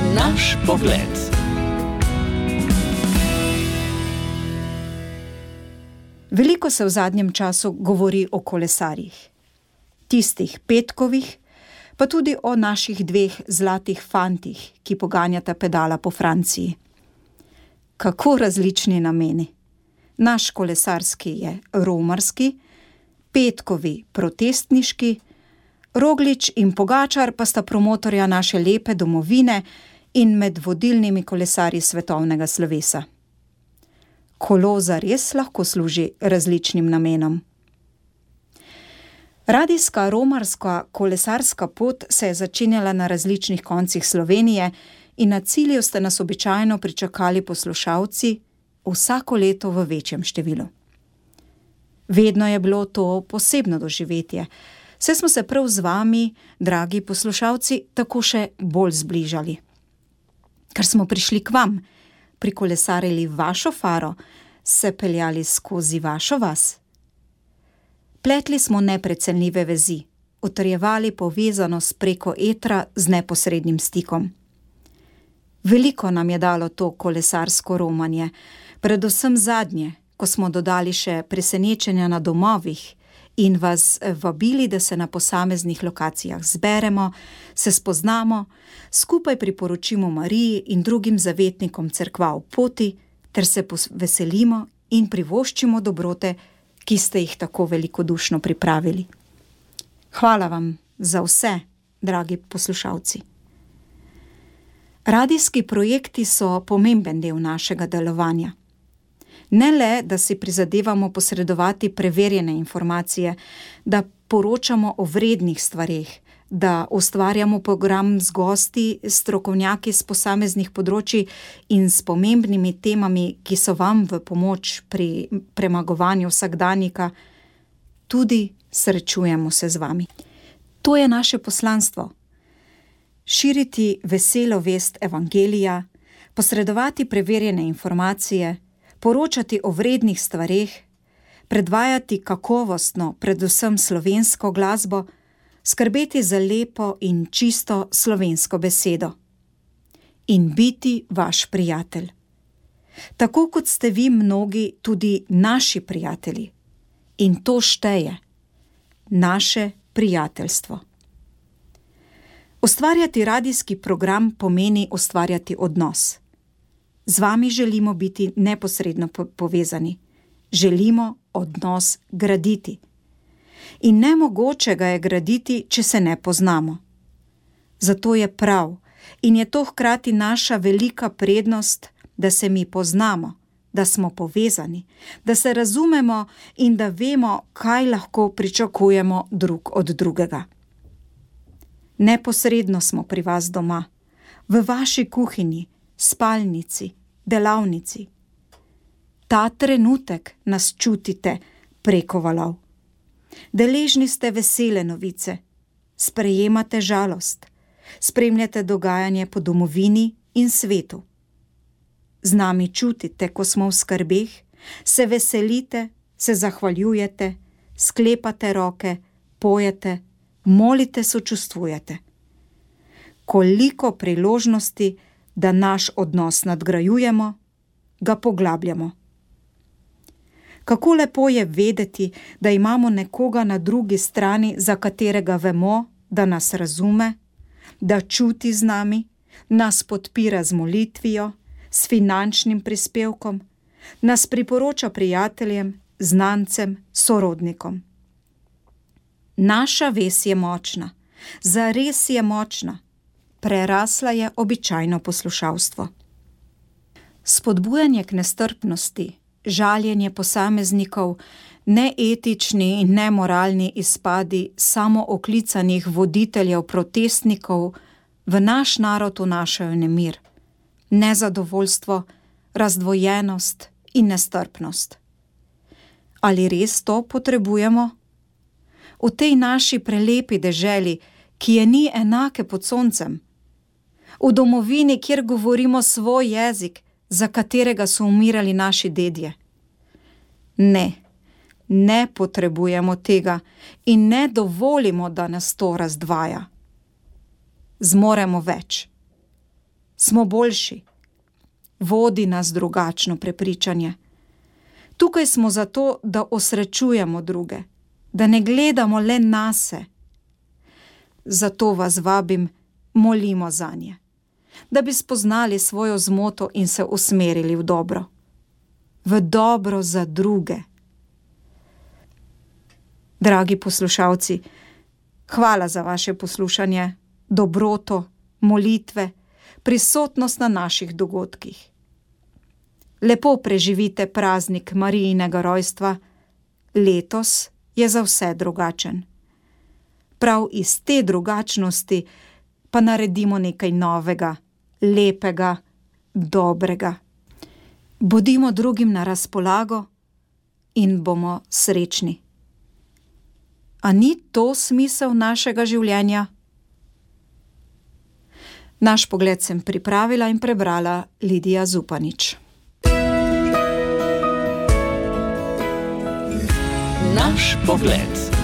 Naš pogled. Veliko se v zadnjem času govori o kolesarjih. Tistih petkovih, pa tudi o naših dveh zlatih fantih, ki poganjata pedala po Franciji. Kako različni nameni. Naš kolesarski je romarski, petkovi protestniški, Roglič in Pogačar pa sta promotorja naše lepe domovine in med vodilnimi kolesarji svetovnega slovesa. Kolo zares lahko služi različnim namenom. Radijska romarska kolesarska pot se je začenjala na različnih koncih Slovenije in na cilju ste nas običajno pričakali poslušalci vsako leto v večjem številu. Vedno je bilo to posebno doživetje, saj smo se prav z vami, dragi poslušalci, tako še bolj zbližali. Ker smo prišli k vam, prikolesarili vašo faro, se peljali skozi vašo vas. Pletli smo neprecenljive vezi, utrjevali povezanost preko etra z neposrednim stikom. Veliko nam je dalo to kolesarsko romanje, predvsem zadnje, ko smo dodali še presenečenja na domovih in vas vabili, da se na posameznih lokacijah zberemo, se spoznamo, skupaj priporočimo Mariji in drugim zavetnikom cerkva v poti, ter se veselimo in privoščimo dobrote, ki ste jih tako velikodušno pripravili. Hvala vam za vse, dragi poslušalci. Radijski projekti so pomemben del našega delovanja. Ne le, da si prizadevamo posredovati preverjene informacije, da poročamo o vrednih stvareh, da ustvarjamo program z gosti, strokovnjaki z posameznih področij in s pomembnimi temami, ki so vam v pomoč pri premagovanju vsakdanjika, tudi srečujemo se z vami. To je naše poslanstvo. Širiti veselo vest evangelija, posredovati preverjene informacije, poročati o vrednih stvareh, predvajati kakovostno, predvsem slovensko glasbo, skrbeti za lepo in čisto slovensko besedo. In biti vaš prijatelj. Tako kot ste vi mnogi tudi naši prijatelji. In to šteje. Naše prijateljstvo. Ustvarjati radijski program pomeni ustvarjati odnos. Z vami želimo biti neposredno povezani. Želimo odnos graditi. In nemogoče ga je graditi, če se ne poznamo. Zato je prav in je to hkrati naša velika prednost, da se mi poznamo, da smo povezani, da se razumemo in da vemo, kaj lahko pričakujemo drug od drugega. Neposredno smo pri vas doma, v vaši kuhinji, spalnici, delavnici. Ta trenutek nas čutite preko valov. Deležni ste vesele novice, sprejemate žalost, spremljate dogajanje po domovini in svetu. Z nami čutite, ko smo v skrbeh, se veselite, se zahvaljujete, sklepate roke, pojete, molite, sočustvujete. Koliko priložnosti, da naš odnos nadgrajujemo, ga poglabljamo. Kako lepo je vedeti, da imamo nekoga na drugi strani, za katerega vemo, da nas razume, da čuti z nami, nas podpira z molitvijo, s finančnim prispevkom, nas priporoča prijateljem, znancem, sorodnikom. Naša vez je močna, zares je močna, prerasla je običajno poslušalstvo. Spodbujanje k nestrpnosti, žaljenje posameznikov, neetični in nemoralni izpadi samooklicanih voditeljev protestnikov v naš narod vnašajo nemir, nezadovoljstvo, razdvojenost in nestrpnost. Ali res to potrebujemo? V tej naši prelepi deželi, ki je ni enake pod soncem, v domovini, kjer govorimo svoj jezik, za katerega so umirali naši dedje. Ne potrebujemo tega in ne dovolimo, da nas to razdvaja. Zmoremo več. Smo boljši. Vodi nas drugačno prepričanje. Tukaj smo zato, da osrečujemo druge, da ne gledamo le nase. Zato vas vabim, molimo zanje, da bi spoznali svojo zmoto in se usmerili v dobro. V dobro za druge. Dragi poslušalci, hvala za vaše poslušanje, dobroto, molitve, prisotnost na naših dogodkih. Lepo preživite praznik Marijinega rojstva. Letos je za vse drugačen. Prav iz te drugačnosti pa naredimo nekaj novega, lepega, dobrega. Bodimo drugim na razpolago in bomo srečni. A ni to smisel našega življenja? Naš pogled sem pripravila in prebrala Lidija Zupanič. Naš pogled.